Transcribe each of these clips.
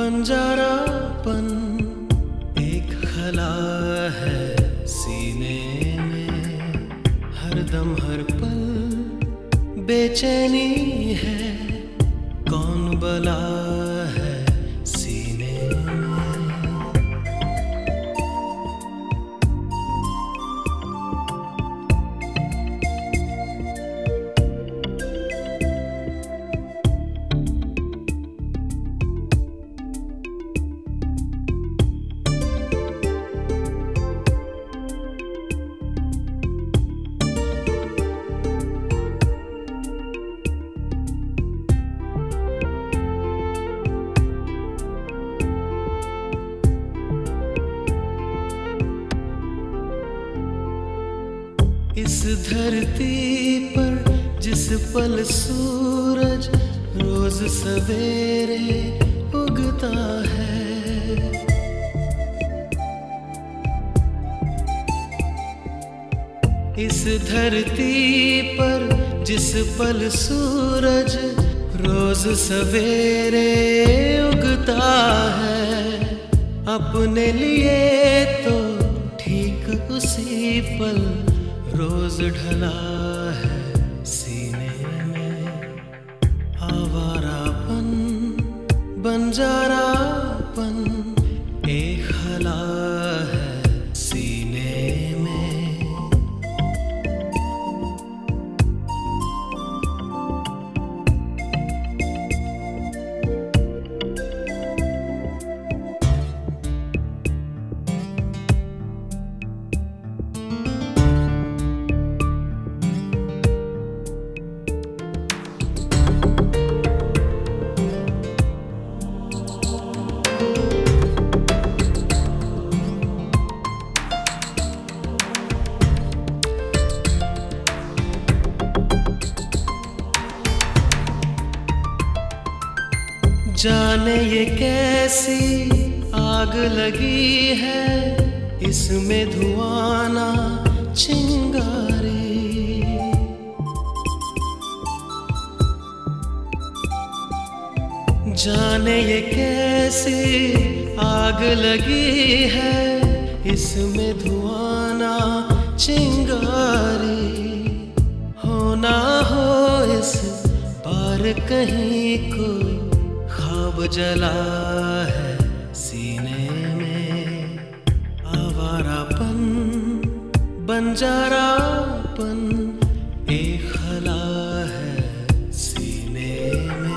बंजारापन एक खला है सीने में, हरदम हर पल बेचैनी है, कौन बला है सीने में। इस धरती पर जिस पल सूरज रोज सवेरे उगता है, इस धरती पर जिस पल सूरज रोज सवेरे उगता है, अपने लिए तो ठीक उसी पल रोज ढला है सीने में। आवारापन बंजारापन एक खला है सीने में। जाने ये कैसी आग लगी है, इसमें धुआं ना चिंगारी। जाने ये कैसी आग लगी है, इसमें धुआं ना चिंगारी। हो ना हो इस पार कहीं कोई ख्वाब जला है सीने में। आवारापन बंजारापन एक खला है सीने में।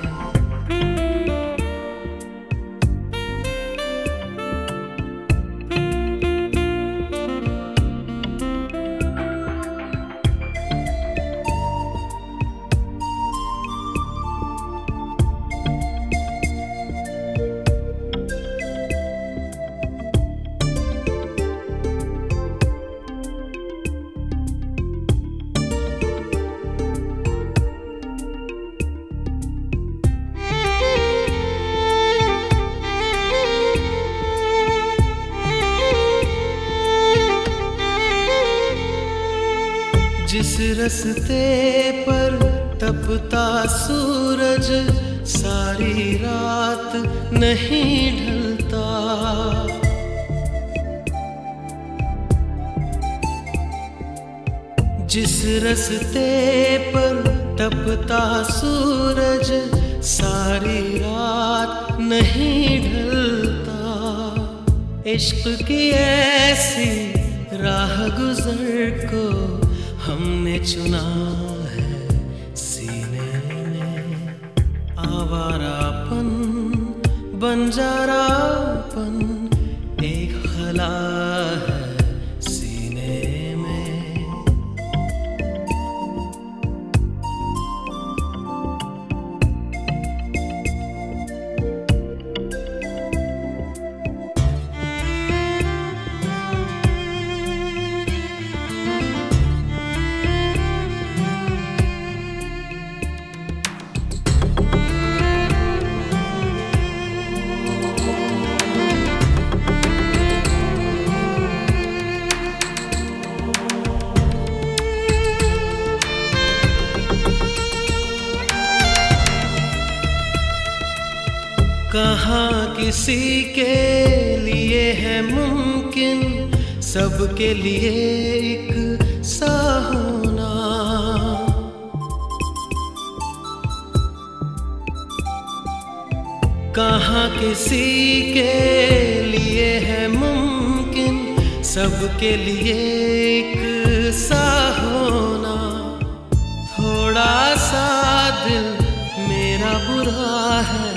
जिस रस्ते पर तपता सूरज सारी रात नहीं ढलता, जिस रस्ते पर तपता सूरज सारी रात नहीं ढलता, इश्क की ऐसी राह गुजर को हमने चुना है सीने में। आवारापन बंजारापन एक खला है सीने में। कहाँ किसी के लिए है मुमकिन सबके लिए एक सा होना। कहाँ किसी के लिए है मुमकिन सबके लिए एक सा होना। थोड़ा सा दिल मेरा बुरा है